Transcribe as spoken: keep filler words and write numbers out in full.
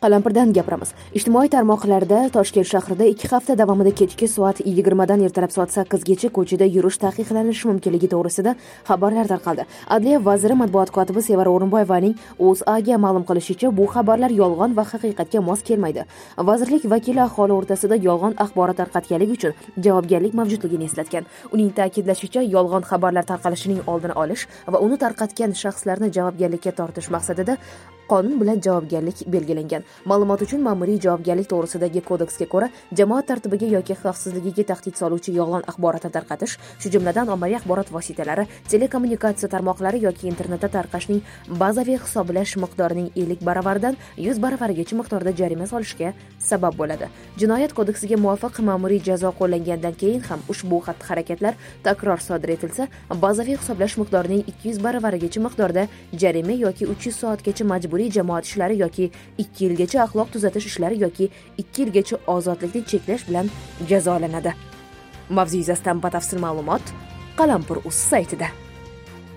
Qalampirdan gapiramiz. Ijtimoiy tarmoqlarda Toshkent shahrida ikki hafta davomida kechki soat yigirma dan ertalab soat sakkiz gacha ko'chada yurish taqiqlanishi mumkinligi to'g'risida xabarlar tarqaldi. Adliya vaziri matbuot kotibi Sevara O'rinboyevaning O'zAga ma'lum qilishicha, bu xabarlar yolg'on va haqiqatga mos kelmaydi. Vazirlik vakili aholi o'rtasida yolg'on axborot tarqatganligi uchun javobgarlik mavjudligini eslatgan. Uning ta'kidlashicha, yolg'on xabarlar tarqalishining oldini olish va uni tarqatgan shaxslarni javobgarlikka tortish maqsadida qonun bilan javobgarlik belgilangan. Ma'lumot uchun, ma'muriy javobgarlik to'g'risidagi kodeksga ko'ra, jamoat tartibiga yoki xavfsizligiga tahdid soluvchi yolg'on axborotni tarqatish, shu jumladan ommaviy axborot vositalari, telekommunikatsiya tarmoqlari yoki internetda tarqashning bazaviy hisoblash miqdorining ellik baravaridan yuz baravarigacha miqdorda jarima solishga sabab bo'ladi. Jinoyat kodeksiga muvofiq ma'muriy jazo qo'llangandan keyin ham ushbu xatti-harakatlar takror sodir etilsa, bazaviy hisoblash miqdorining ikki yuz baravarigacha miqdorda jarima yoki uch yuz soatgacha majburiy jamoat ishlari yoki ikki yilgacha axloq tuzatish ishlari yoki ikki yilgacha ozodlikni cheklash bilan jazolanadi. Mavzu yuzasidan batafsil ma'lumot Qalampir.uz saytida.